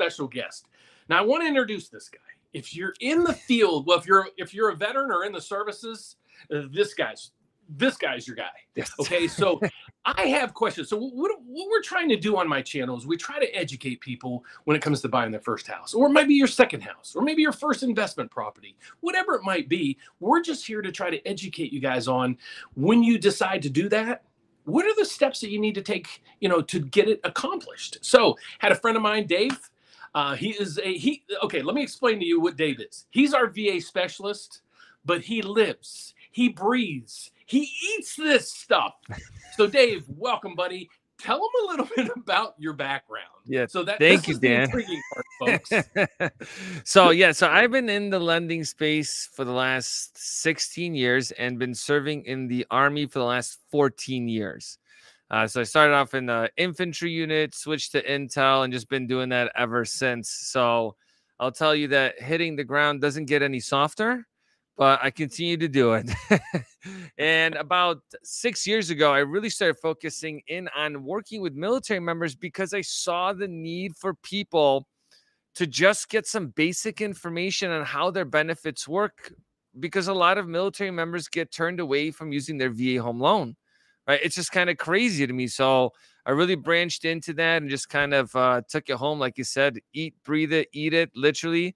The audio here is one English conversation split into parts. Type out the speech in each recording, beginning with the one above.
special guest. Now, I want to introduce this guy. If you're in the field, well, if you're a veteran or in the services, this guy's your guy. Yes. Okay, so I have questions. So what we're trying to do on my channel is we try to educate people when it comes to buying their first house, or maybe your second house, or maybe your first investment property, whatever it might be. We're just here to try to educate you guys on when you decide to do that. What are the steps that you need to take, to get it accomplished? So had a friend of mine, Dave. Okay, let me explain to you what Dave is. He's our VA specialist, but he lives, he breathes, he eats this stuff. So Dave, welcome, buddy. Tell them a little bit about your background. Yeah. So thank you, Dan. The intriguing part, folks. So I've been in the lending space for the last 16 years and been serving in the Army for the last 14 years. So I started off in the infantry unit, switched to intel, and just been doing that ever since. So I'll tell you that hitting the ground doesn't get any softer, but I continue to do it. And about 6 years ago, I really started focusing in on working with military members because I saw the need for people to just get some basic information on how their benefits work, because a lot of military members get turned away from using their VA home loan. Right? It's just kind of crazy to me. So I really branched into that and just kind of took it home. Like you said, eat, breathe it, eat it, literally,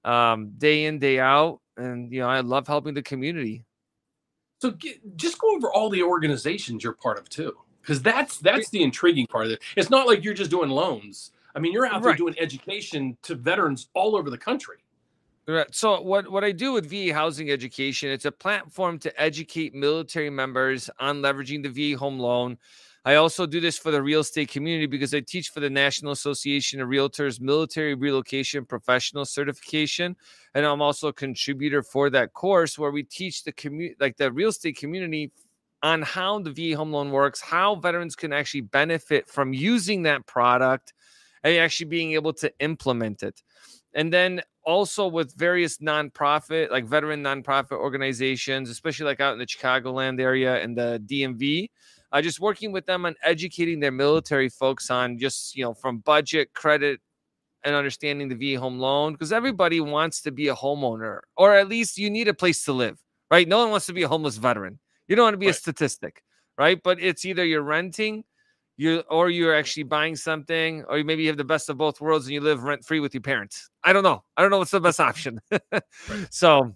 day in, day out. And, I love helping the community. So just go over all the organizations you're part of too, because that's the intriguing part of it. It's not like you're just doing loans. I mean, you're out there doing education to veterans all over the country. Right. So what I do with VA Housing Education, it's a platform to educate military members on leveraging the VA home loan. I also do this for the real estate community because I teach for the National Association of Realtors Military Relocation Professional Certification. And I'm also a contributor for that course where we teach the real estate community on how the VA home loan works, how veterans can actually benefit from using that product and actually being able to implement it. And then also with various nonprofit, like veteran nonprofit organizations, especially like out in the Chicagoland area and the DMV, just working with them on educating their military folks on just, from budget, credit, and understanding the VA home loan, because everybody wants to be a homeowner, or at least you need a place to live, right? No one wants to be a homeless veteran. You don't want to be a statistic, right? But it's either you're renting, or you're actually buying something, or maybe you have the best of both worlds and you live rent free with your parents. I don't know what's the best option. So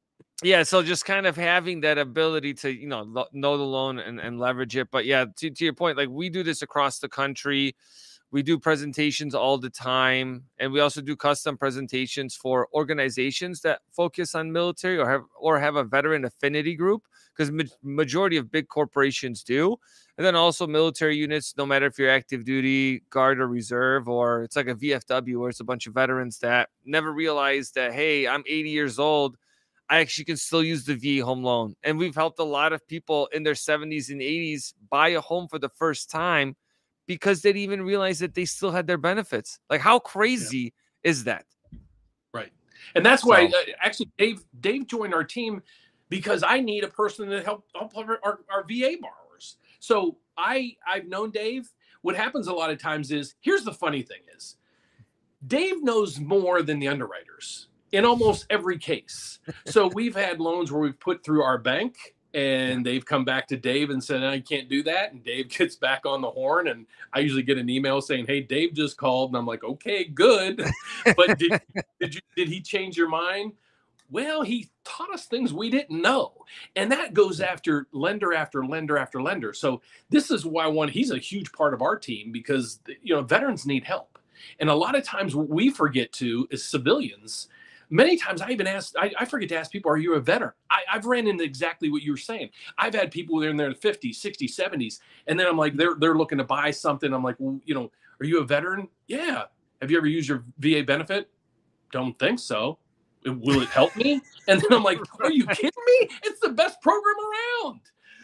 just kind of having that ability to, know the loan and leverage it. But to your point, like we do this across the country. We do presentations all the time. And we also do custom presentations for organizations that focus on military or have a veteran affinity group, because majority of big corporations do. And then also military units, no matter if you're active duty, guard, or reserve, or it's like a VFW where it's a bunch of veterans that never realized that, hey, I'm 80 years old. I actually can still use the VA home loan. And we've helped a lot of people in their 70s and 80s buy a home for the first time because they didn't even realize that they still had their benefits. Like, how crazy is that? Right. And that's why actually Dave joined our team, because I need a person to help our VA borrowers. So I've known Dave. What happens a lot of times is, here's the funny thing is, Dave knows more than the underwriters in almost every case. So we've had loans where we've put through our bank and they've come back to Dave and said, I can't do that. And Dave gets back on the horn, and I usually get an email saying, hey, Dave just called. And I'm like, okay, good. But did he change your mind? Well, he taught us things we didn't know. And that goes after lender after lender after lender. So this is why he's a huge part of our team, because, veterans need help. And a lot of times what we forget to is civilians. Many times I forget to ask people, are you a veteran? I've ran into exactly what you were saying. I've had people who are in their 50s, 60s, 70s. And then I'm like, they're looking to buy something. I'm like, well, are you a veteran? Yeah. Have you ever used your VA benefit? Don't think so. Will it help me? And then I'm like, are you kidding me? It's the best program around.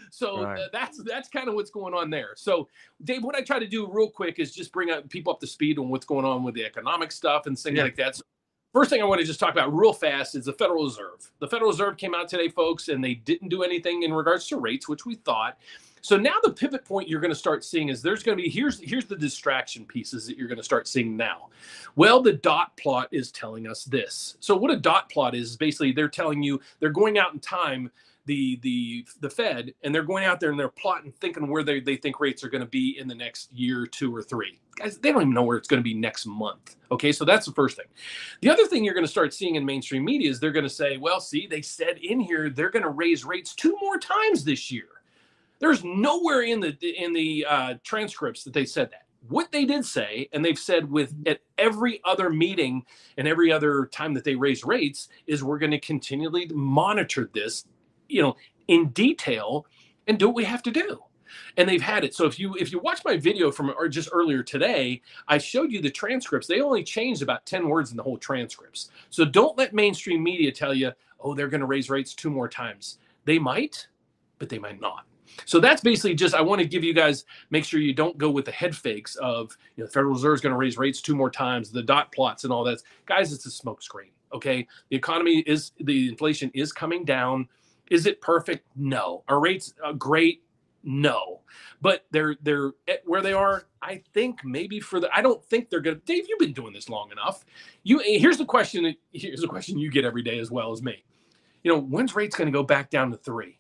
So that's kind of what's going on there. So Dave, what I try to do real quick is just bring people up to speed on what's going on with the economic stuff and things like that. So first thing I want to just talk about real fast is the Federal Reserve. The Federal Reserve came out today, folks, and they didn't do anything in regards to rates, which we thought. So now the pivot point you're going to start seeing is there's going to be, here's the distraction pieces that you're going to start seeing now. Well, the dot plot is telling us this. So what a dot plot is basically they're telling you they're going out in time, the Fed, and they're going out there and they're plotting, thinking where they think rates are going to be in the next year, 2 or 3. Guys, they don't even know where it's going to be next month. Okay, so that's the first thing. The other thing you're going to start seeing in mainstream media is they're going to say, well, see, they said in here they're going to raise rates 2 more times this year. There's nowhere in the transcripts that they said that. What they did say, and they've said at every other meeting and every other time that they raise rates, is we're going to continually monitor this, in detail and do what we have to do. And they've had it. So if you watch my video from just earlier today, I showed you the transcripts. They only changed about 10 words in the whole transcripts. So don't let mainstream media tell you, oh, they're going to raise rates 2 more times. They might, but they might not. So that's basically just, I want to give you guys, make sure you don't go with the head fakes of, the Federal Reserve is going to raise rates 2 more times, the dot plots and all that. Guys, it's a smokescreen. Okay. The inflation is coming down. Is it perfect? No. Are rates great? No. But they're at where they are. I think maybe I don't think they're going to. Dave, you've been doing this long enough. Here's the question you get every day as well as me. When's rates going to go back down to 3?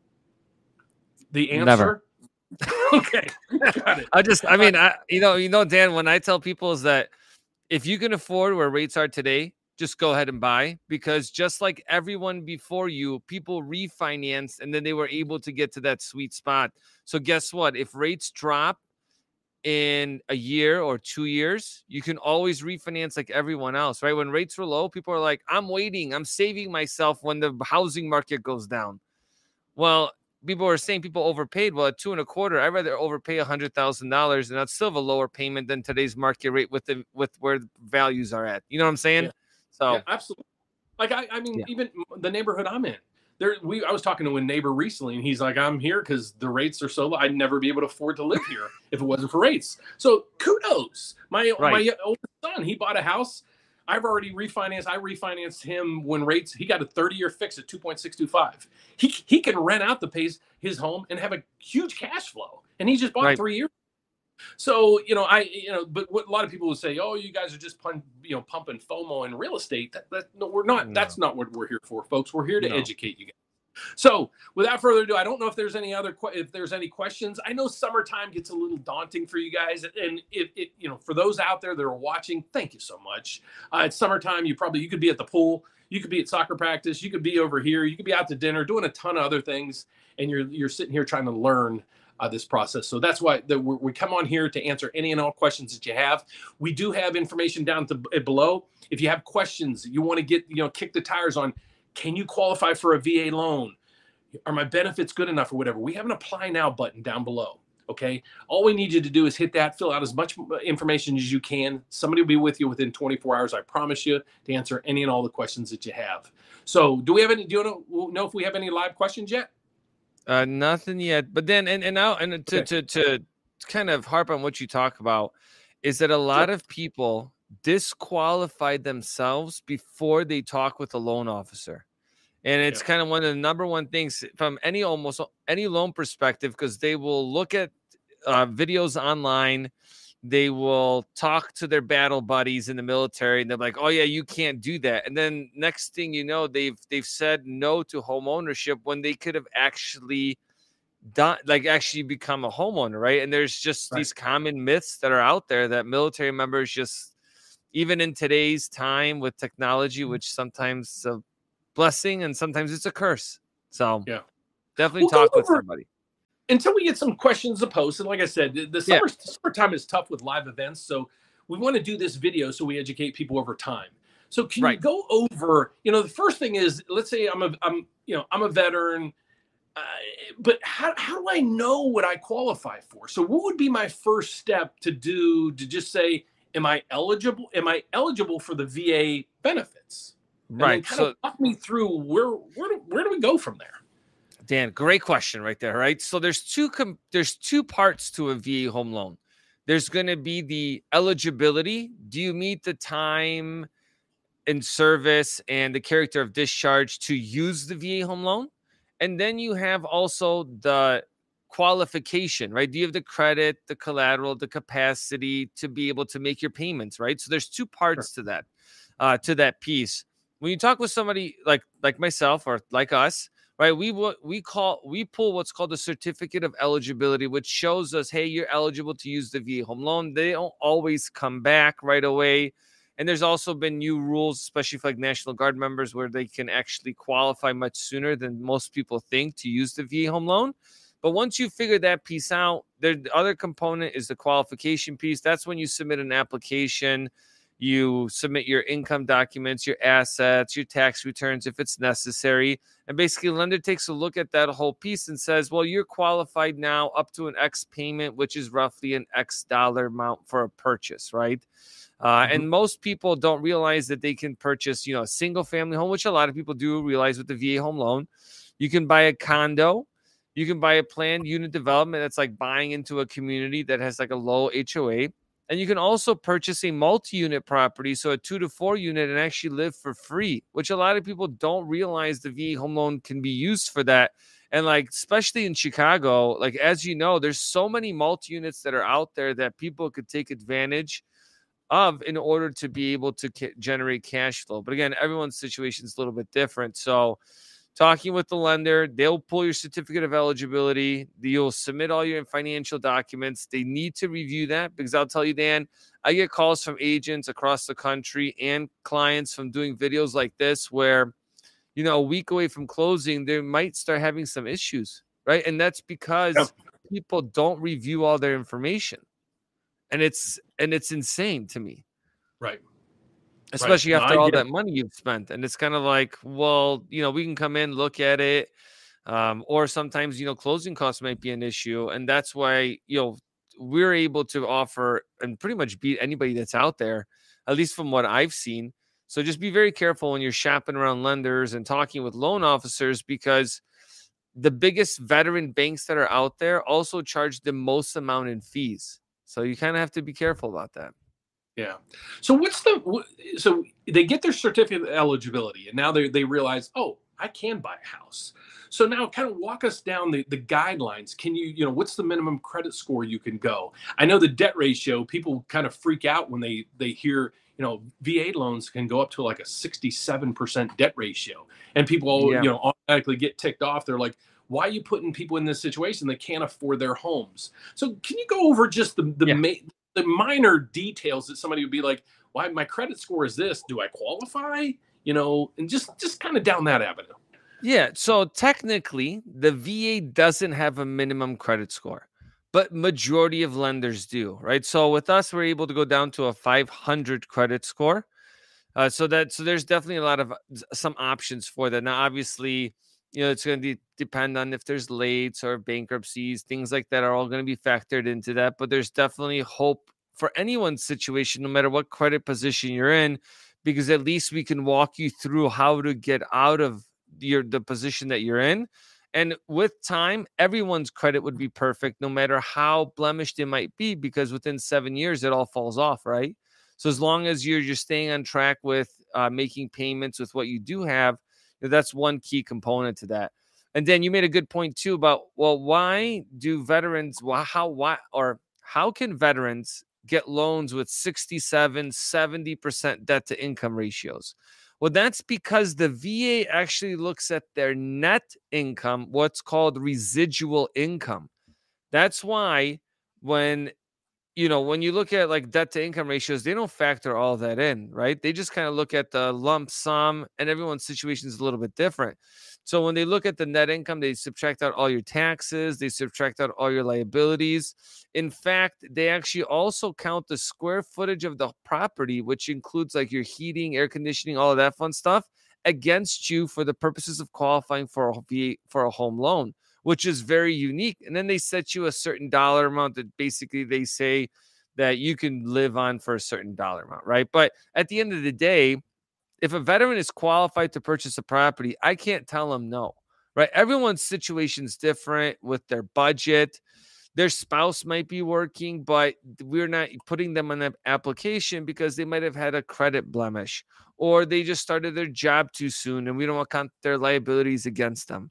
The answer? Never. Okay. Got it. Dan, when I tell people is that if you can afford where rates are today, just go ahead and buy, because just like everyone before you, people refinanced and then they were able to get to that sweet spot. So guess what? If rates drop in a year or 2 years, you can always refinance like everyone else, right? When rates were low, people are like, I'm waiting, I'm saving myself when the housing market goes down. Well, people are saying people overpaid. Well, at 2.25%, I'd rather overpay $100,000 and I'd still have a lower payment than today's market rate with where the values are at. You know what I'm saying? Yeah. So yeah, absolutely. Like even the neighborhood I'm in, I was talking to a neighbor recently, and he's like, I'm here because the rates are so low. I'd never be able to afford to live here if it wasn't for rates. So kudos. My oldest son, he bought a house. I've already refinanced. I refinanced him when rates. He got a 30-year fix at 2.625. He can rent out his home and have a huge cash flow, and he just bought 3 years. So, but what a lot of people would say, oh, you guys are just pumping FOMO in real estate. No, we're not. No. That's not what we're here for, folks. We're here to educate you guys. So without further ado, I don't know if there's any questions. I know summertime gets a little daunting for you guys. And for those out there that are watching, thank you so much. It's summertime. You could be at the pool. You could be at soccer practice. You could be over here. You could be out to dinner, doing a ton of other things. And you're sitting here trying to learn this process. So that's why we come on here to answer any and all questions that you have. We do have information down below. If you have questions, you want to get, kick the tires on, can you qualify for a VA loan? Are my benefits good enough or whatever? We have an apply now button down below. Okay. All we need you to do is hit that, fill out as much information as you can. Somebody will be with you within 24 hours. I promise you, to answer any and all the questions that you have. So do you know if we have any live questions yet? Nothing yet, but then to kind of harp on what you talk about is that a lot of people disqualify themselves before they talk with a loan officer, and it's kind of one of the number one things from almost any loan perspective, because they will look at videos online. They will talk to their battle buddies in the military, and they're like, "Oh yeah, you can't do that." And then next thing you know, they've said no to home ownership when they could have actually become a homeowner, right? And there's just these common myths that are out there that military members just, even in today's time with technology, which sometimes is a blessing and sometimes it's a curse. So definitely talk with somebody. Until we get some questions to post. And like I said, the summertime is tough with live events. So we want to do this video so we educate people over time. So can you go over, the first thing is, let's say I'm a veteran, but how do I know what I qualify for? So what would be my first step to just say, am I eligible for the VA benefits? Right. So walk me through where do we go from there? Dan, great question right there, right? So there's two parts to a VA home loan. There's going to be the eligibility. Do you meet the time in service and the character of discharge to use the VA home loan? And then you have also the qualification, right? Do you have the credit, the collateral, the capacity to be able to make your payments, right? So there's two Sure. parts to that piece. When you talk with somebody like myself or like us, right? We pull what's called a certificate of eligibility, which shows us, hey, you're eligible to use the VA home loan. They don't always come back right away. And there's also been new rules, especially for like National Guard members, where they can actually qualify much sooner than most people think to use the VA home loan. But once you figure that piece out, the other component is the qualification piece. That's when you submit an application. You submit your income documents, your assets, your tax returns if it's necessary. And basically, the lender takes a look at that whole piece and says, well, you're qualified now up to an X payment, which is roughly an X dollar amount for a purchase, right? And most people don't realize that they can purchase, a single family home, which a lot of people do realize with the VA home loan. You can buy a condo. You can buy a planned unit development that's like buying into a community that has like a low HOA. And you can also purchase a multi-unit property, so a 2 to 4 unit, and actually live for free, which a lot of people don't realize the VA home loan can be used for that. And like, especially in Chicago, like, as you know, there's so many multi-units that are out there that people could take advantage of in order to be able to generate cash flow. But again, everyone's situation is a little bit different. So talking with the lender, they'll pull your certificate of eligibility. You'll submit all your financial documents. They need to review that because I'll tell you, Dan, I get calls from agents across the country and clients from doing videos like this where, a week away from closing, they might start having some issues, right? And that's because people don't review all their information. And it's insane to me. Right. Especially after all that money you've spent. And it's kind of like, well, we can come in, look at it. Or sometimes, closing costs might be an issue. And that's why, we're able to offer and pretty much beat anybody that's out there, at least from what I've seen. So just be very careful when you're shopping around lenders and talking with loan officers, because the biggest veteran banks that are out there also charge the most amount in fees. So you kind of have to be careful about that. Yeah. So so they get their certificate of eligibility and now they realize, oh, I can buy a house. So now kind of walk us down the guidelines. Can you, what's the minimum credit score you can go? I know the debt ratio, people kind of freak out when they hear, VA loans can go up to like a 67% debt ratio. And people, automatically get ticked off. They're like, why are you putting people in this situation? They can't afford their homes. So can you go over just the minor details that somebody would be like, why my credit score is this? Do I qualify? And just kind of down that avenue. Yeah. So technically, the VA doesn't have a minimum credit score, but majority of lenders do, right? So with us, we're able to go down to a 500 credit score. So there's definitely a lot of some options for that. Now, obviously, it's going to depend on if there's lates or bankruptcies, things like that are all going to be factored into that. But there's definitely hope for anyone's situation, no matter what credit position you're in, because at least we can walk you through how to get out of the position that you're in. And with time, everyone's credit would be perfect, no matter how blemished it might be, because within 7 years, it all falls off, right? So as long as you're just staying on track with making payments with what you do have, that's one key component to that. And then you made a good point too about, well, why do veterans, how can veterans get loans with 67, 70% debt to income ratios? Well, that's because the VA actually looks at their net income, what's called residual income. That's why when you look at like debt to income ratios, they don't factor all that in, right? They just kind of look at the lump sum, and everyone's situation is a little bit different. So when they look at the net income, they subtract out all your taxes, they subtract out all your liabilities. In fact, they actually also count the square footage of the property, which includes like your heating, air conditioning, all of that fun stuff, against you for the purposes of qualifying for a home loan, which is very unique. And then they set you a certain dollar amount that basically they say that you can live on for a certain dollar amount, right? But at the end of the day, if a veteran is qualified to purchase a property, I can't tell them no, right? Everyone's situation is different with their budget. Their spouse might be working, but we're not putting them on an application because they might have had a credit blemish, or they just started their job too soon and we don't want to count their liabilities against them.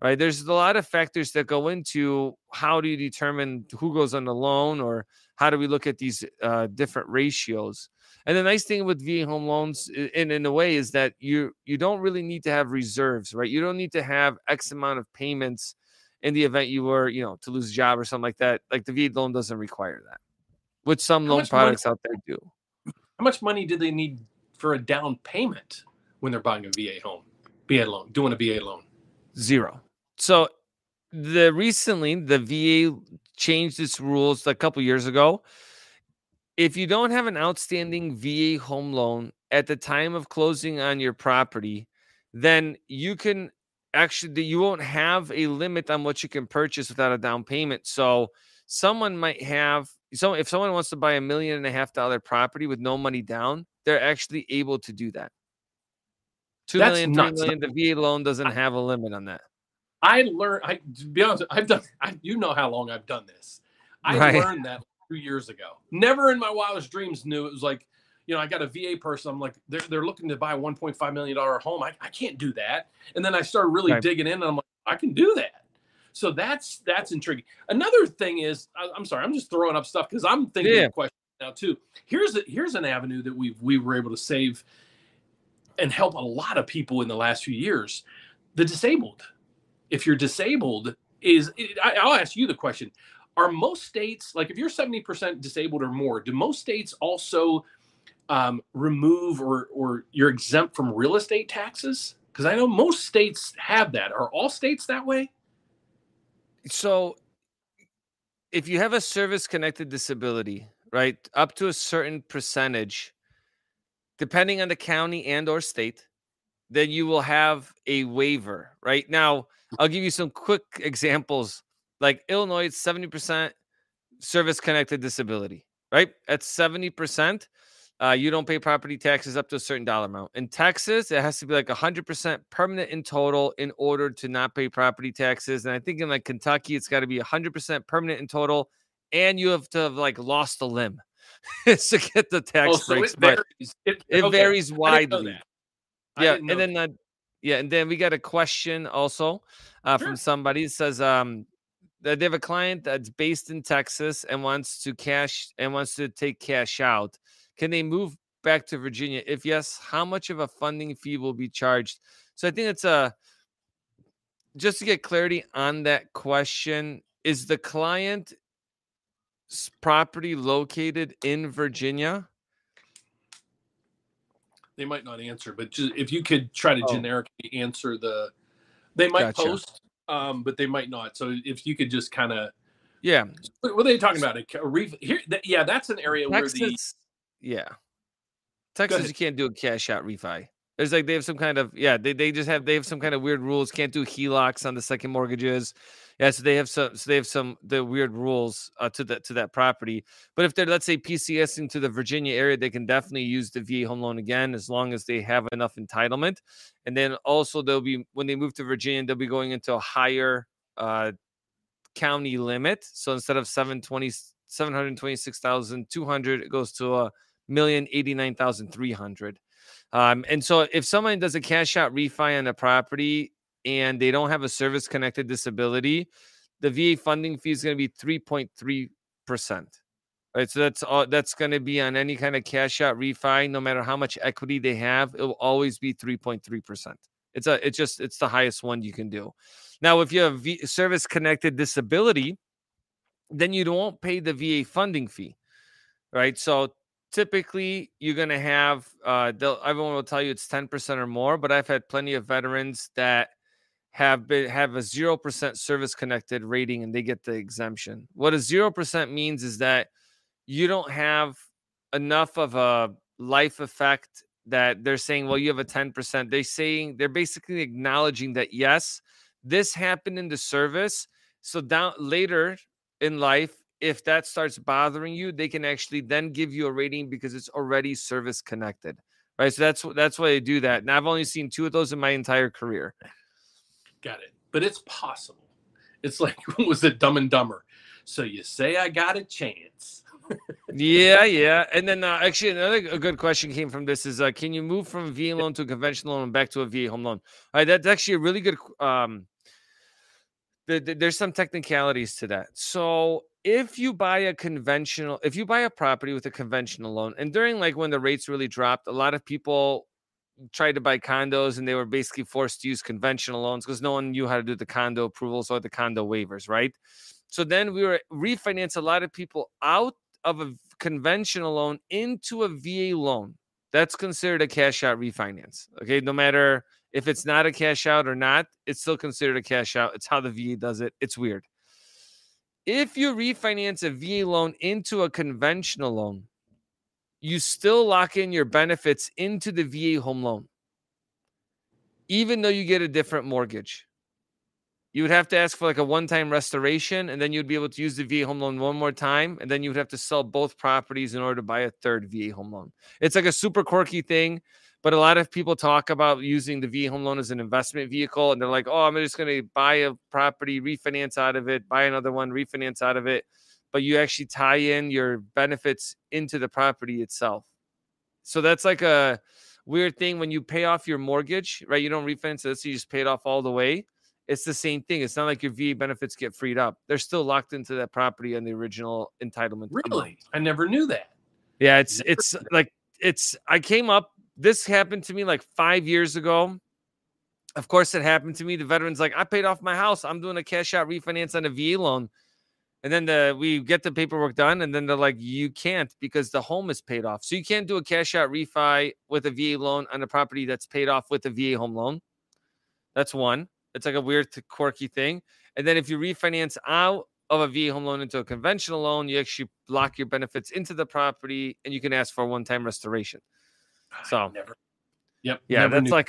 right? There's a lot of factors that go into how do you determine who goes on the loan, or how do we look at these different ratios. And the nice thing with VA home loans, in a way, is that you don't really need to have reserves, right? You don't need to have X amount of payments in the event you were, to lose a job or something like that. Like the VA loan doesn't require that, which some How loan much money? products out there do. How much money do they need for a down payment when they're buying a VA loan, doing a VA loan? 0. So recently the VA changed its rules a couple years ago. If you don't have an outstanding VA home loan at the time of closing on your property, then you won't have a limit on what you can purchase without a down payment. So someone might have, if someone wants to buy $1.5 million property with no money down, they're actually able to do that. 2 million, 3 million, the VA loan doesn't have a limit on that. To be honest, you know how long I've done this. I learned that 2 years ago. Never in my wildest dreams knew it was like, I got a VA person. I'm like, they're looking to buy a $1.5 million home. I can't do that. And then I started really digging in, and I'm like, I can do that. So that's intriguing. Another thing is, I'm sorry, I'm just throwing up stuff because I'm thinking of questions now too. Here's an avenue that we were able to save and help a lot of people in the last few years. The disabled. If you're disabled, I'll ask you the question. Are most states, like if you're 70% disabled or more, do most states also remove or you're exempt from real estate taxes? Because I know most states have that. Are all states that way? So if you have a service-connected disability, right, up to a certain percentage, depending on the county and or state, then you will have a waiver. Right now, I'll give you some quick examples. Like Illinois, it's 70% service-connected disability, right? At 70%, you don't pay property taxes up to a certain dollar amount. In Texas, it has to be like 100% permanent in total in order to not pay property taxes. And I think in like Kentucky, it's got to be 100% permanent in total, and you have to have like lost a limb to get the tax breaks. But it varies widely. Yeah, and then we got a question also from somebody. It says that they have a client that's based in Texas and wants to take cash out. Can they move back to Virginia? If yes, how much of a funding fee will be charged? So I think it's just to get clarity on that question, is the client's property located in Virginia? They might not answer, but just, if you could try to generically answer they might post, but they might not. So if you could just kind of, what are they talking about? That's an area Texas, where Texas, you can't do a cash out refi. There's like they have some kind of they have some kind of weird rules. Can't do HELOCs on the second mortgages. Yeah, so they have some the weird rules to that property. But if they're, let's say, PCSing to the Virginia area, they can definitely use the VA home loan again as long as they have enough entitlement. And then also when they move to Virginia, they'll be going into a higher county limit. So instead of 726,200, it goes to $1,089,300. And so if someone does a cash out refi on a property and they don't have a service connected disability, the VA funding fee is going to be 3.3%. Right. So that's going to be on any kind of cash out refi, no matter how much equity they have, it will always be 3.3%. It's the highest one you can do. Now, if you have service connected disability, then you won't pay the VA funding fee. Right. So typically, you're going to have, everyone will tell you it's 10% or more, but I've had plenty of veterans that have a 0% service-connected rating, and they get the exemption. What a 0% means is that you don't have enough of a life effect that they're saying, well, you have a 10%. They're basically acknowledging that, yes, this happened in the service. So down later in life, if that starts bothering you, they can actually then give you a rating because it's already service connected, right? So that's why they do that. And I've only seen 2 of those in my entire career. Got it. But it's possible. It's like, was it Dumb and Dumber? So you say I got a chance. Yeah. And then actually a good question came from this is, can you move from a VA loan to a conventional loan and back to a VA home loan? All right, that's actually a really good there's some technicalities to that. So if you buy a property with a conventional loan, and during like when the rates really dropped, a lot of people tried to buy condos and they were basically forced to use conventional loans because no one knew how to do the condo approvals or the condo waivers, right? So then we were refinance a lot of people out of a conventional loan into a VA loan. That's considered a cash out refinance. Okay. No matter if it's not a cash out or not, it's still considered a cash out. It's how the VA does it. It's weird. If you refinance a VA loan into a conventional loan, you still lock in your benefits into the VA home loan, even though you get a different mortgage. You would have to ask for like a one-time restoration, and then you'd be able to use the VA home loan one more time, and then you would have to sell both properties in order to buy a third VA home loan. It's like a super quirky thing, but a lot of people talk about using the VA home loan as an investment vehicle, and they're like, oh, I'm just going to buy a property, refinance out of it, buy another one, refinance out of it. But you actually tie in your benefits into the property itself. So that's like a weird thing when you pay off your mortgage, right? You don't refinance it, so you just pay it off all the way. It's the same thing. It's not like your VA benefits get freed up. They're still locked into that property and the original entitlement. Really? Amount. I never knew that. Yeah, I came up, this happened to me like 5 years ago. Of course, it happened to me. The veteran's like, I paid off my house. I'm doing a cash out refinance on a VA loan. And then we get the paperwork done, and then they're like, you can't because the home is paid off. So you can't do a cash out refi with a VA loan on a property that's paid off with a VA home loan. That's one. It's like a weird, quirky thing. And then if you refinance out of a VA home loan into a conventional loan, you actually lock your benefits into the property, and you can ask for a one-time restoration. So, yeah, that's like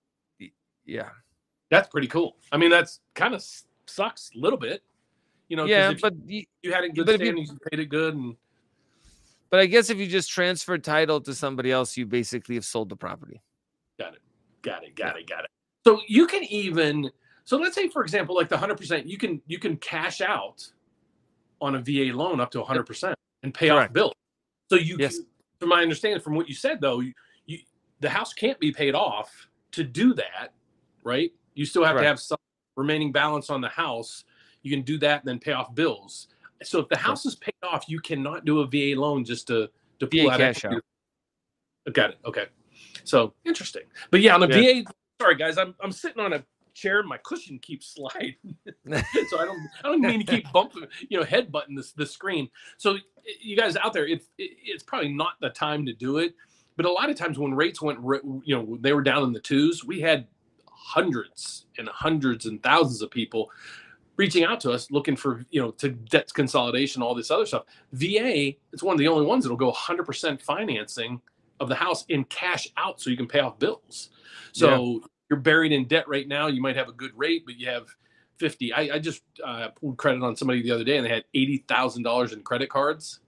that's pretty cool. I mean, that's kind of sucks a little bit, but you had it in good standing, you paid it good. But I guess if you just transfer title to somebody else, you basically have sold the property. Got it. So you can so let's say, for example, like the 100%, you can cash out on a VA loan up to 100% and pay off bills. So from my understanding, from what you said though, the house can't be paid off to do that, right? You still have to have some remaining balance on the house. You can do that and then pay off bills. So if the house is paid off, you cannot do a VA loan just to pull out cash out. Got it. Okay. So interesting. But yeah, on the VA, sorry guys, I'm sitting on a chair and my cushion keeps sliding. So I don't mean to keep bumping, head butting the screen. So you guys out there, it's probably not the time to do it. But a lot of times when rates went, they were down in the twos, we had hundreds and thousands of people reaching out to us looking for, to debt consolidation, all this other stuff. VA, it's one of the only ones that'll go 100% financing of the house in cash out so you can pay off bills. So you're buried in debt right now. You might have a good rate, but you have 50. I just pulled credit on somebody the other day and they had $80,000 in credit cards.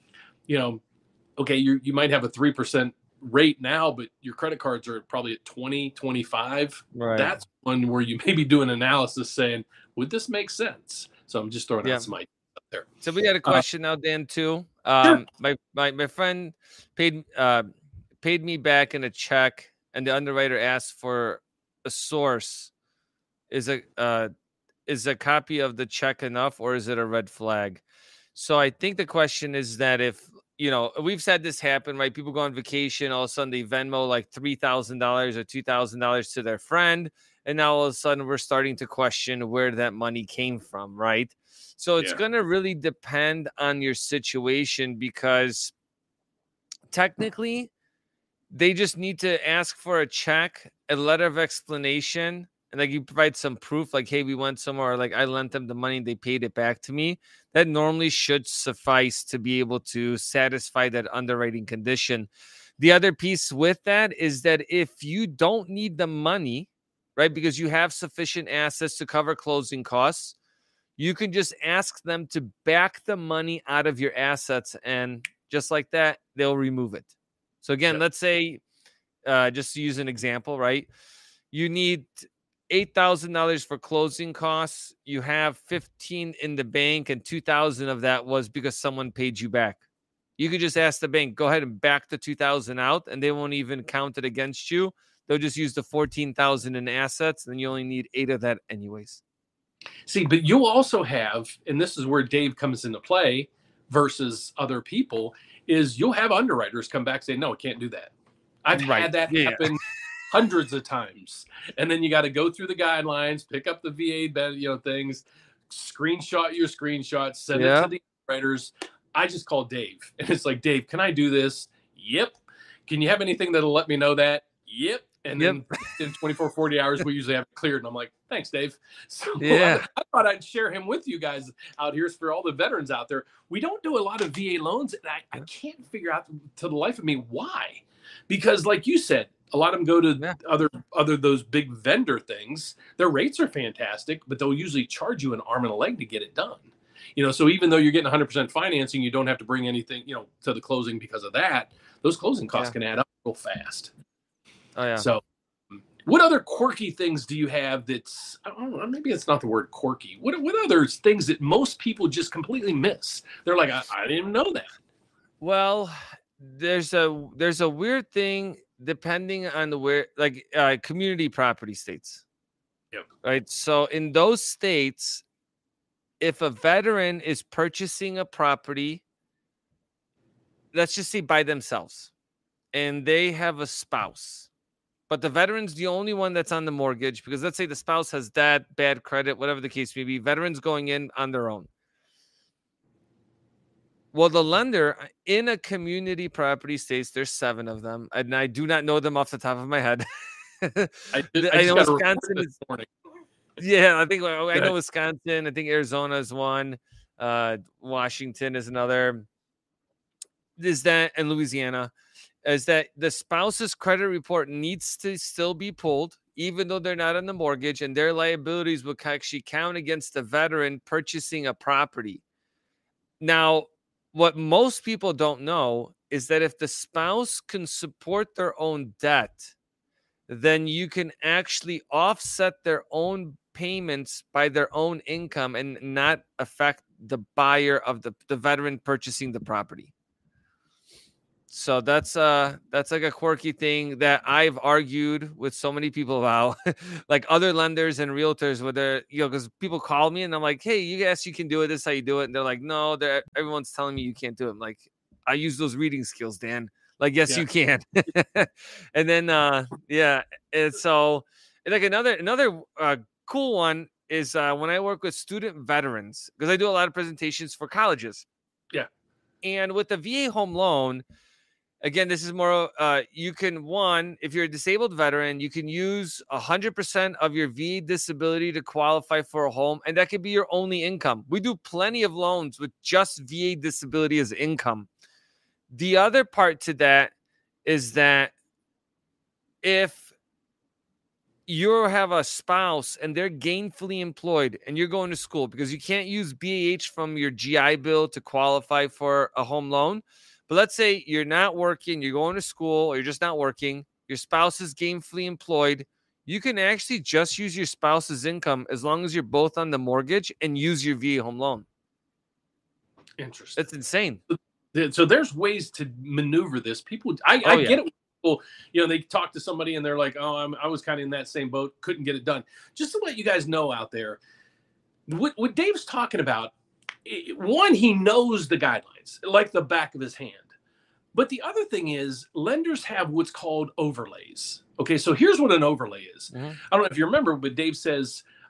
Okay, you might have a 3% rate now, but your credit cards are probably at 20, 25. Right. That's one where you may be doing analysis saying, would this make sense? So I'm just throwing out some ideas up there. So we got a question now, Dan, too. Sure. My friend paid me back in a check, and the underwriter asked for a source. Is a copy of the check enough, or is it a red flag? So I think the question is that if, we've had this happen, right? People go on vacation, all of a sudden they Venmo like $3,000 or $2,000 to their friend. And now all of a sudden we're starting to question where that money came from, right? So it's going to really depend on your situation, because technically they just need to ask for a check, a letter of explanation, and like you provide some proof, like, hey, we went somewhere, or like I lent them the money, they paid it back to me. That normally should suffice to be able to satisfy that underwriting condition. The other piece with that is that if you don't need the money, right, because you have sufficient assets to cover closing costs, you can just ask them to back the money out of your assets, and just like that, they'll remove it. So again, let's say, just to use an example, right, you need $8,000 for closing costs. You have 15 in the bank, and 2,000 of that was because someone paid you back. You could just ask the bank, go ahead and back the 2,000 out, and they won't even count it against you. They'll just use the 14,000 in assets, and you only need 8 of that anyways. See, but you'll also have, and this is where Dave comes into play versus other people, is you'll have underwriters come back and say, no, I can't do that. I've Right. had that Yeah. happen hundreds of times. And then you got to go through the guidelines, pick up the VA, things, screenshot your screenshots, send it to the underwriters. I just call Dave. And it's like, Dave, can I do this? Yep. Can you have anything that'll let me know that? Yep. And then in 24, 40 hours, we usually have it cleared. And I'm like, thanks, Dave. So I thought I'd share him with you guys out here for all the veterans out there. We don't do a lot of VA loans. And I can't figure out to the life of me why. Because like you said, a lot of them go to other those big vendor things. Their rates are fantastic, but they'll usually charge you an arm and a leg to get it done. So even though you're getting 100% financing, you don't have to bring anything, to the closing because of that. Those closing costs can add up real fast. Oh, yeah. So what other quirky things do you have that's, I don't know, maybe it's not the word quirky. What other things that most people just completely miss? They're like, I didn't even know that. Well, there's a weird thing depending on community property states. Yep. Right. So in those states, if a veteran is purchasing a property, let's just say by themselves, and they have a spouse, but the veteran's the only one that's on the mortgage, because let's say the spouse has bad credit, whatever the case may be, veterans going in on their own. Well, the lender in a community property states, there's 7 of them, and I do not know them off the top of my head. I know Wisconsin is morning. Yeah, I know Wisconsin. I think Arizona is one. Washington is another. And Louisiana is that the spouse's credit report needs to still be pulled, even though they're not on the mortgage, and their liabilities will actually count against the veteran purchasing a property. Now, what most people don't know is that if the spouse can support their own debt, then you can actually offset their own payments by their own income and not affect the buyer of the veteran purchasing the property. So that's like a quirky thing that I've argued with so many people about, like other lenders and realtors, where they're, because people call me and I'm like, hey, you can do it. This is how you do it. And they're like, no, everyone's telling me you can't do it. I'm like, I use those reading skills, Dan. Like, yes, you can. And then, and so like another cool one is when I work with student veterans, because I do a lot of presentations for colleges. Yeah. And with the VA home loan, again, this is more, you can, if you're a disabled veteran, you can use 100% of your VA disability to qualify for a home, and that could be your only income. We do plenty of loans with just VA disability as income. The other part to that is that if you have a spouse and they're gainfully employed and you're going to school, because you can't use BAH from your GI Bill to qualify for a home loan. But let's say you're not working, you're going to school, or you're just not working, your spouse is gainfully employed, you can actually just use your spouse's income as long as you're both on the mortgage and use your VA home loan. Interesting. That's insane. So there's ways to maneuver this. People, I get it. People, they talk to somebody and they're like, oh, I was kind of in that same boat, couldn't get it done. Just to let you guys know out there, what Dave's talking about, one, he knows the guidelines like the back of his hand. But the other thing is, lenders have what's called overlays. Okay, so here's what an overlay is. Mm-hmm. I don't know if you remember, but Dave said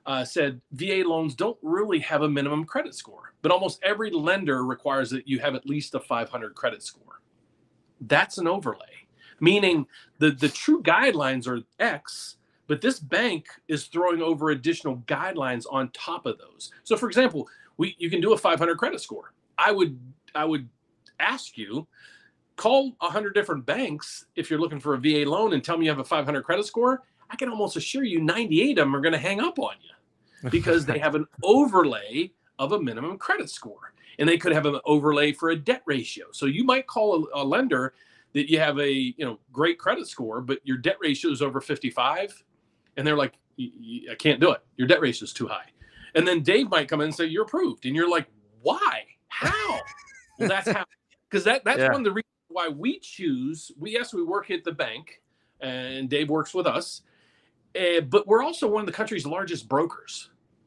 VA loans don't really have a minimum credit score, but almost every lender requires that you have at least a 500 credit score. That's an overlay, meaning the true guidelines are X, but this bank is throwing over additional guidelines on top of those. So, for example, you can do a 500 credit score. I would ask you, call 100 different banks if you're looking for a VA loan and tell me you have a 500 credit score. I can almost assure you 98 of them are going to hang up on you because they have an overlay of a minimum credit score. And they could have an overlay for a debt ratio. So you might call a lender that you have a great credit score, but your debt ratio is over 55. And they're like, I can't do it. Your debt ratio is too high. And then Dave might come in and say, you're approved. And you're like, why? How? Well, that's how. Because that's one of the reasons why we choose. We work at the bank, and Dave works with us. But we're also one of the country's largest brokers.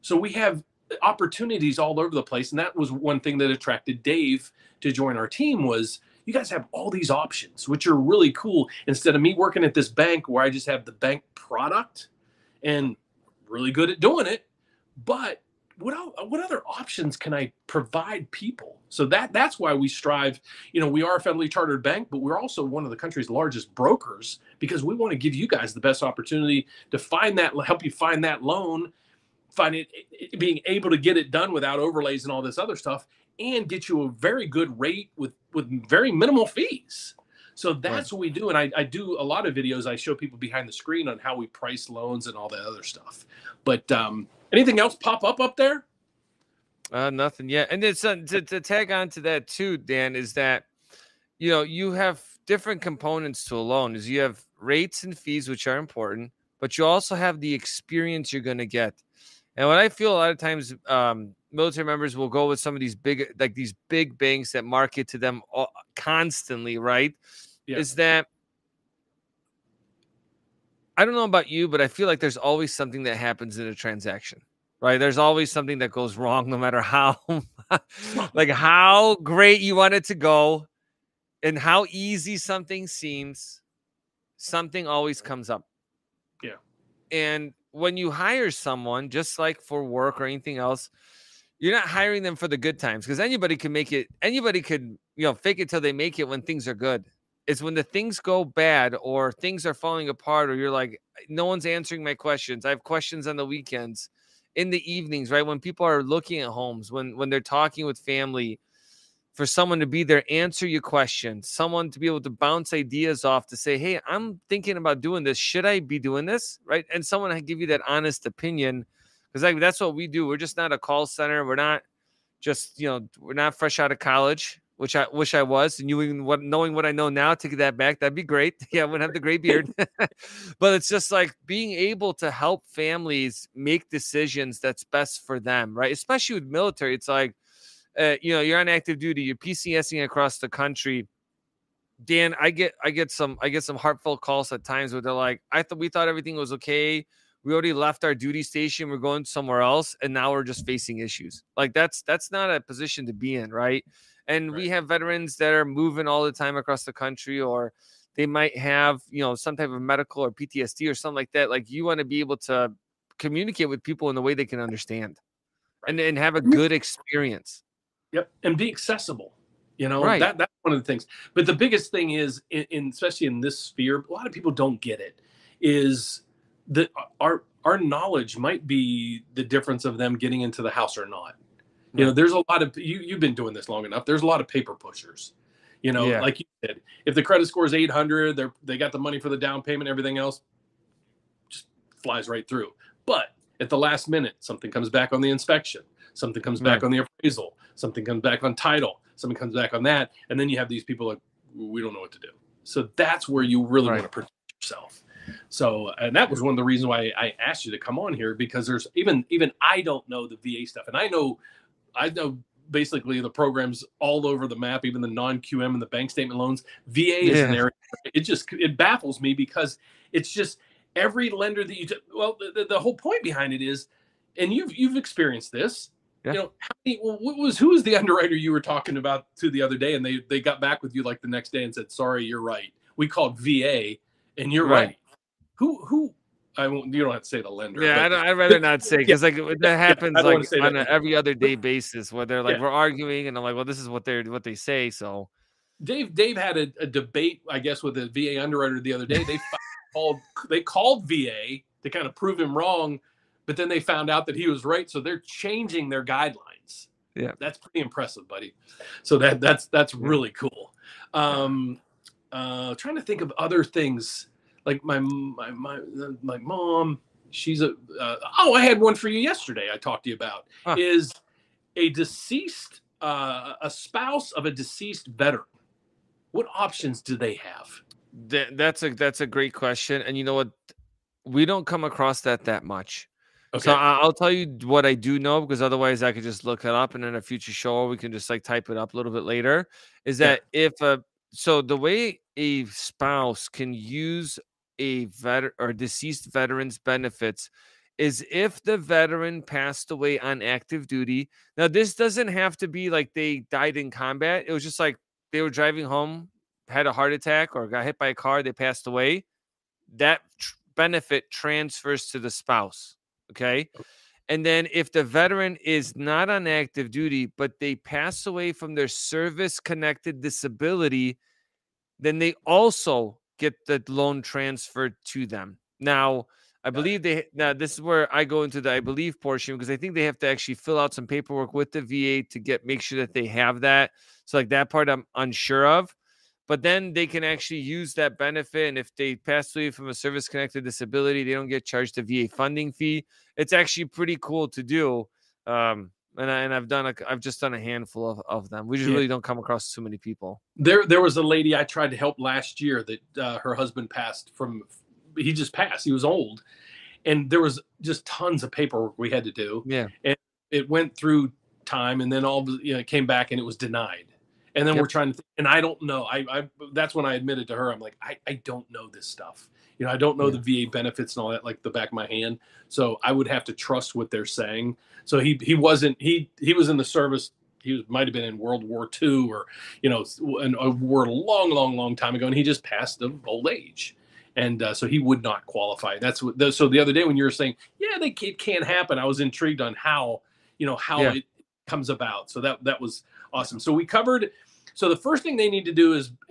So we have opportunities all over the place, and that was one thing that attracted Dave to join our team was you guys have all these options, which are really cool. Instead of me working at this bank where I just have the bank product and really good at doing it, but what other options can I provide people? So that's why we strive. We are a federally chartered bank, but we're also one of the country's largest brokers because we want to give you guys the best opportunity to help you find that loan, find it, being able to get it done without overlays and all this other stuff, and get you a very good rate with very minimal fees. So that's what we do. And I do a lot of videos. I show people behind the screen on how we price loans and all that other stuff. But anything else pop up there? Nothing yet. And it's to tag on to that too, Dan, is that, you have different components to a loan. Is you have rates and fees, which are important, but you also have the experience you're going to get. And what I feel a lot of times, military members will go with some of these big banks that market to them constantly, right? Yeah. Is that, I don't know about you, but I feel like there's always something that happens in a transaction, right? There's always something that goes wrong, no matter how, how great you want it to go and how easy something seems, something always comes up. Yeah. And when you hire someone, just like for work or anything else, you're not hiring them for the good times because anybody can make it. Anybody could, fake it till they make it when things are good. It's when the things go bad or things are falling apart or you're like, no one's answering my questions. I have questions on the weekends, in the evenings, right? When people are looking at homes, when they're talking with family, for someone to be there, answer your questions, someone to be able to bounce ideas off to say, hey, I'm thinking about doing this. Should I be doing this? Right. And someone can give you that honest opinion because that's what we do. We're just not a call center. We're not just, we're not fresh out of college, which I wish I was. And knowing what I know now, take that back. That'd be great. Yeah. I wouldn't have the gray beard, but it's just like being able to help families make decisions that's best for them. Right. Especially with military. It's like, you're on active duty, you're PCSing across the country. Dan, I get some heartfelt calls at times where they're like, we thought everything was okay. We already left our duty station. We're going somewhere else. And now we're just facing issues. Like that's not a position to be in. Right. And we have veterans that are moving all the time across the country, or they might have, some type of medical or PTSD or something like that. Like you want to be able to communicate with people in the way they can understand and have a good experience. Yep. And be accessible. Right. That's one of the things. But the biggest thing is, especially in this sphere, a lot of people don't get it, is that our knowledge might be the difference of them getting into the house or not. Right. There's a lot of, you've been doing this long enough. There's a lot of paper pushers, like you said, if the credit score is 800, they got the money for the down payment, everything else just flies right through. But at the last minute, something comes back on the inspection. Something comes back on the appraisal. Something comes back on title. Something comes back on that. And then you have these people like, we don't know what to do. So that's where you really want to protect yourself. So, and that was one of the reasons why I asked you to come on here, because there's even I don't know the VA stuff. And I know basically the programs all over the map, even the non-QM and the bank statement loans. VA is an area. It baffles me because it's just every lender that the whole point behind it is, and you've experienced this. Yeah. Who was the underwriter you were talking about to the other day, and they got back with you like the next day and said, sorry, you're right. We called VA and you're right. Who I won't, you don't have to say the lender. Yeah. I'd rather not say, because that happens on an every other day basis where they're like, we're arguing. And I'm like, well, this is what they say. So Dave had a debate, I guess, with a VA underwriter the other day. They called VA to kind of prove him wrong, but then they found out that he was right. So they're changing their guidelines. Yeah. That's pretty impressive, buddy. So that's really cool. Trying to think of other things, like my mom, she's I had one for you yesterday. I talked to you about is a deceased, a spouse of a deceased veteran. What options do they have? That's a great question. And you know what? We don't come across that much. Okay. So I'll tell you what I do know, because otherwise I could just look it up, and in a future show we can just like type it up a little bit later. Is that so the way a spouse can use a deceased veteran's benefits is if the veteran passed away on active duty. Now, this doesn't have to be like they died in combat. It was just like they were driving home, had a heart attack, or got hit by a car, they passed away. That benefit transfers to the spouse. Okay. And then if the veteran is not on active duty, but they pass away from their service-connected disability, then they also get the loan transferred to them. Now, I believe this is where I go into the I believe portion, because I think they have to actually fill out some paperwork with the VA to make sure that they have that. So like that part I'm unsure of. But then they can actually use that benefit. And if they pass away from a service-connected disability, they don't get charged a VA funding fee. It's actually pretty cool to do. And I've just done a handful of them. We just really don't come across too many people. There was a lady I tried to help last year that her husband passed from. He just passed. He was old, and there was just tons of paperwork we had to do. Yeah, and it went through time, and then it came back and it was denied. And then we're trying to, and I don't know. I that's when I admitted to her, I'm like, I don't know this stuff. I don't know the VA benefits and all that like the back of my hand. So I would have to trust what they're saying. So he was in the service. Might have been in World War II or, in a war a long, long, long time ago. And he just passed of old age. And so he would not qualify. So the other day when you were saying, it can't happen, I was intrigued on how it comes about. So that was awesome. So we covered. So the first thing they need to do is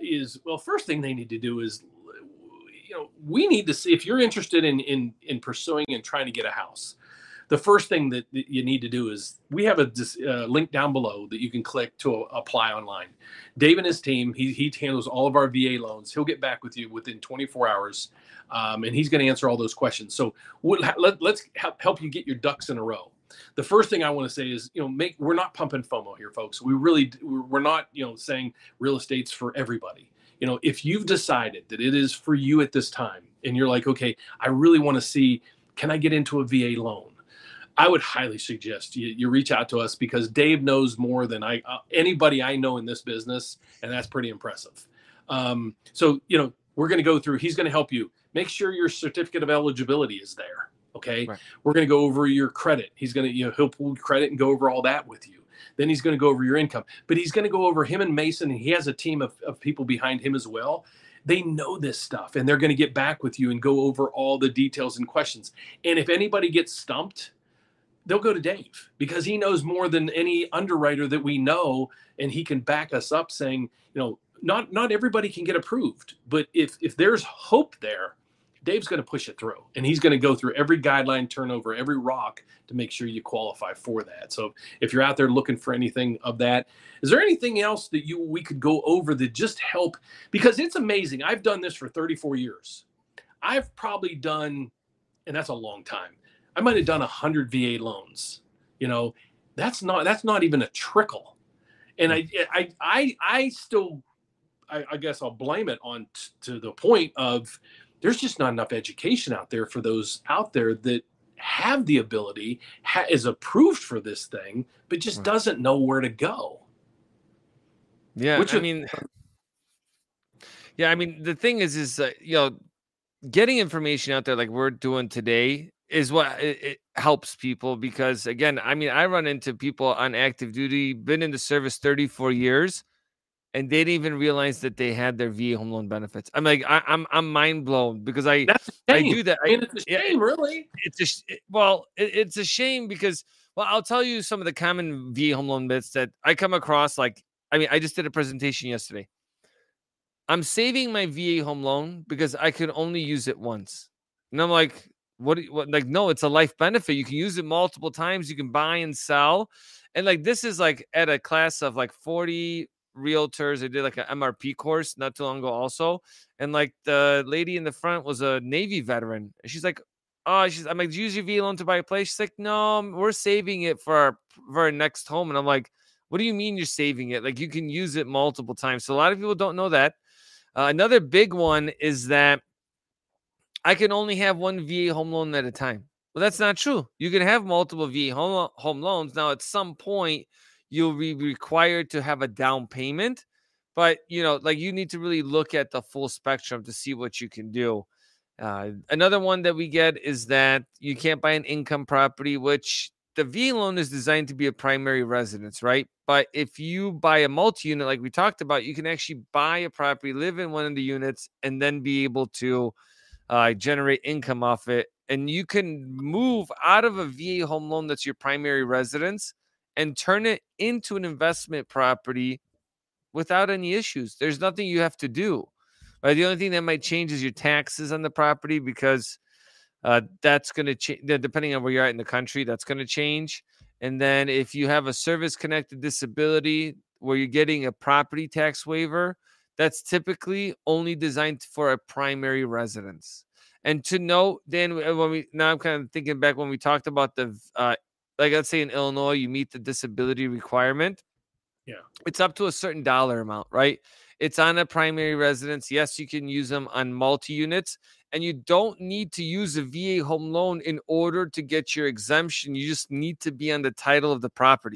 we need to see if you're interested in pursuing and trying to get a house. The first thing that you need to do is we have a link down below that you can click to apply online. Dave and his team, he handles all of our VA loans. He'll get back with you within 24 hours, and he's going to answer all those questions. So let's help you get your ducks in a row. The first thing I want to say is, we're not pumping FOMO here, folks. We're not, saying real estate's for everybody. If you've decided that it is for you at this time and you're like, okay, I really want to see, can I get into a VA loan? I would highly suggest you reach out to us, because Dave knows more than anybody I know in this business. And that's pretty impressive. So, we're going to go through, he's going to help you make sure your certificate of eligibility is there. Okay. Right. We're going to go over your credit. He's going to, he'll pull credit and go over all that with you. Then he's going to go over your income, but he's going to go over him and Mason. And he has a team of people behind him as well. They know this stuff, and they're going to get back with you and go over all the details and questions. And if anybody gets stumped, they'll go to Dave, because he knows more than any underwriter that we know. And he can back us up saying, not everybody can get approved, but if there's hope there, Dave's going to push it through, and he's going to go through every guideline, turn over every rock to make sure you qualify for that. So if you're out there looking for anything of that, is there anything else that we could go over that just help? Because it's amazing. I've done this for 34 years. I've probably done, and that's a long time, I might have done 100 VA loans. That's not even a trickle. And I still, I guess I'll blame it on to the point of, there's just not enough education out there for those out there that have the ability, is approved for this thing, but just doesn't know where to go. Yeah. The thing is getting information out there like we're doing today is what it helps people, because again, I run into people on active duty, been in the service 34 years. And they didn't even realize that they had their VA home loan benefits. I'm like, I'm mind blown, because I do that. It's a shame, really. It's a shame because, I'll tell you some of the common VA home loan myths that I come across. I just did a presentation yesterday. I'm saving my VA home loan because I could only use it once. And I'm like, what? No, it's a life benefit. You can use it multiple times. You can buy and sell. And this is at a class of 40 realtors. I did an MRP course not too long ago also, and the lady in the front was a Navy veteran, and she's like, I'm like, do you use your VA loan to buy a place? She's like, no, we're saving it for our next home. And I'm like, what do you mean you're saving it? You can use it multiple times. So a lot of people don't know that. Another big one is that I can only have one VA home loan at a time. Well, that's not true. You can have multiple VA home loans. Now, at some point, you'll be required to have a down payment, but you need to really look at the full spectrum to see what you can do. Another one that we get is that you can't buy an income property, which the VA loan is designed to be a primary residence, right? But if you buy a multi-unit, like we talked about, you can actually buy a property, live in one of the units, and then be able to generate income off it. And you can move out of a VA home loan that's your primary residence and turn it into an investment property without any issues. There's nothing you have to do. Right? The only thing that might change is your taxes on the property, because that's going to change depending on where you're at in the country. That's going to change. And then if you have a service-connected disability where you're getting a property tax waiver, that's typically only designed for a primary residence. And to note, Dan, now I'm kind of thinking back when we talked about the like, let's say in Illinois, you meet the disability requirement. Yeah. It's up to a certain dollar amount, right? It's on a primary residence. Yes, you can use them on multi-units, and you don't need to use a VA home loan in order to get your exemption. You just need to be on the title of the property.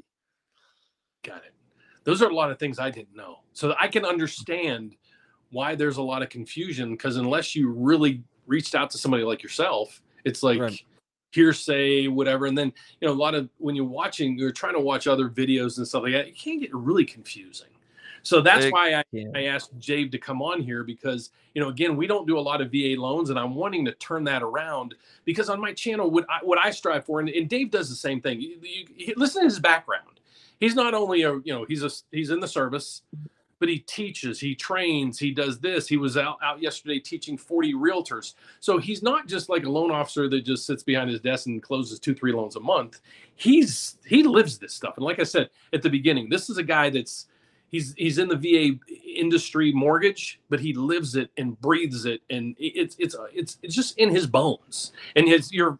Got it. Those are a lot of things I didn't know. So I can understand why there's a lot of confusion, because unless you really reached out to somebody like yourself, it's like Right. hearsay, whatever. And then, a lot of, when you're trying to watch other videos and stuff like that, it can get really confusing. So that's why I asked Dave to come on here, because, again, we don't do a lot of VA loans, and I'm wanting to turn that around, because on my channel, what I strive for, and Dave does the same thing. You listen to his background. He's not only he's in the service, but he teaches, he trains, he does this. He was out yesterday teaching 40 realtors. So he's not just like a loan officer that just sits behind his desk and closes 2-3 loans a month. He lives this stuff. And like I said at the beginning, this is a guy that's he's in the VA industry mortgage, but he lives it and breathes it, and it's just in his bones. And your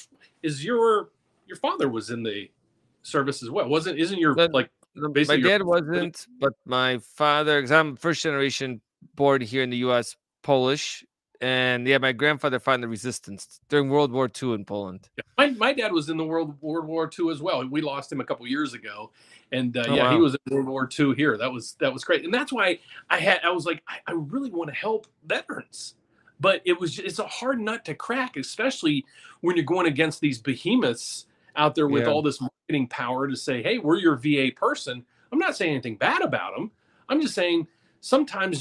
father was in the service as well, wasn't? Isn't your like? My dad wasn't, but my father, because I'm first generation born here in the U.S., Polish. And yeah, my grandfather fought in the resistance during World War II in Poland. Yeah, my dad was in the World War II as well. We lost him a couple years ago. And Wow. He was in World War II here. That was great. And that's why I was like, I really want to help veterans. But it's a hard nut to crack, especially when you're going against these behemoths out there with all this marketing power to say, hey, we're your VA person. I'm not saying anything bad about them. I'm just saying sometimes,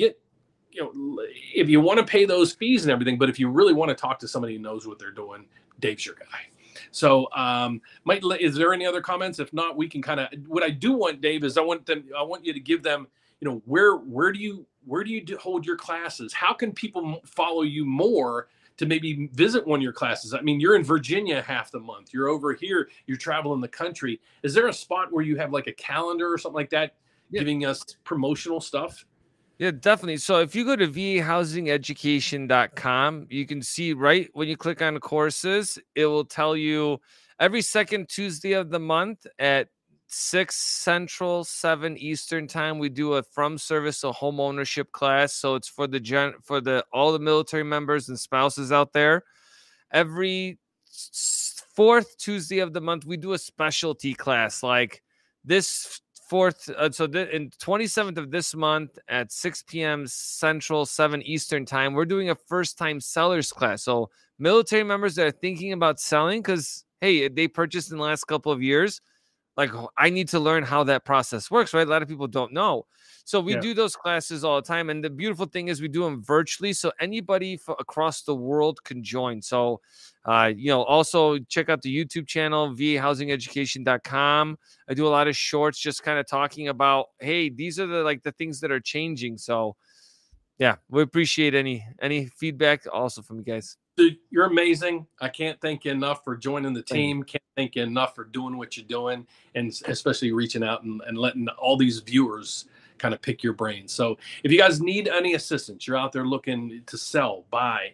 if you want to pay those fees and everything, but if you really want to talk to somebody who knows what they're doing, Dave's your guy. So, is there any other comments? If not, we can what I do want, Dave, is I want you to give them, where do you hold your classes? How can people follow you more to maybe visit one of your classes? I mean, you're in Virginia half the month. You're over here. You're traveling the country. Is there a spot where you have like a calendar or something like that, giving us promotional stuff? Yeah, definitely. So if you go to vahousingeducation.com, you can see right when you click on courses, it will tell you every second Tuesday of the month at 6 Central, 7 Eastern time, we do a from service to home ownership class. So it's for all the military members and spouses out there. Every fourth Tuesday of the month, we do a specialty class like this fourth. In 27th of this month at 6 p.m. Central, 7 Eastern time, we're doing a first time sellers class. So military members that are thinking about selling, because hey, they purchased in the last couple of years. Like, I need to learn how that process works, right? A lot of people don't know. So we do those classes all the time. And the beautiful thing is we do them virtually. So anybody across the world can join. So, also check out the YouTube channel, vahousingeducation.com. I do a lot of shorts just kind of talking about, hey, these are the things that are changing. So yeah, we appreciate any feedback also from you guys. Dude, you're amazing. I can't thank you enough for joining the team. Can't thank you enough for doing what you're doing, and especially reaching out and letting all these viewers kind of pick your brain. So if you guys need any assistance, you're out there looking to sell, buy,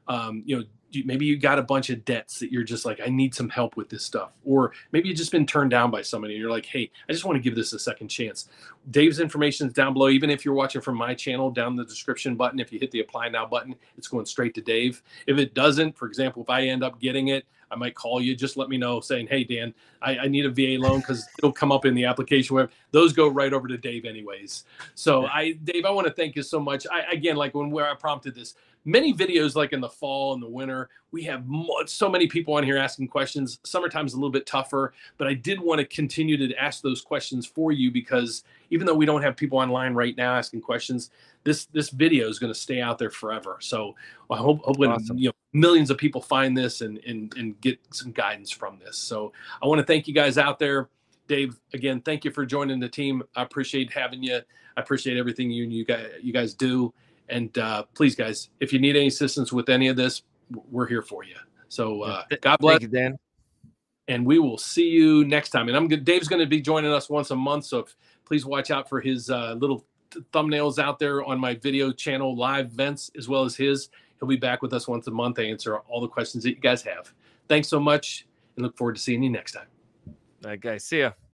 maybe you got a bunch of debts that you're just like, I need some help with this stuff. Or maybe you've just been turned down by somebody and you're like, hey, I just want to give this a second chance. Dave's information is down below. Even if you're watching from my channel, down the description button, if you hit the apply now button, it's going straight to Dave. If it doesn't, for example, if I end up getting it, I might call you. Just let me know saying, hey, Dan, I need a VA loan, because it'll come up in the application where those go right over to Dave anyways. So Dave, I want to thank you so much. Again, like where I prompted this, many videos like in the fall and the winter, we have so many people on here asking questions. Summertime's a little bit tougher, but I did want to continue to ask those questions for you, because even though we don't have people online right now asking questions, this video is going to stay out there forever. So I hope Awesome. millions of people find this and get some guidance from this. So I want to thank you guys out there. Dave, again, thank you for joining the team. I appreciate having you. I appreciate everything you guys do. And please, guys, if you need any assistance with any of this, we're here for you. So God bless. Thank you, Dan. And we will see you next time. And Dave's going to be joining us once a month, so please watch out for his little thumbnails out there on my video channel, live events, as well as his. He'll be back with us once a month to answer all the questions that you guys have. Thanks so much, and look forward to seeing you next time. All right, guys. See ya.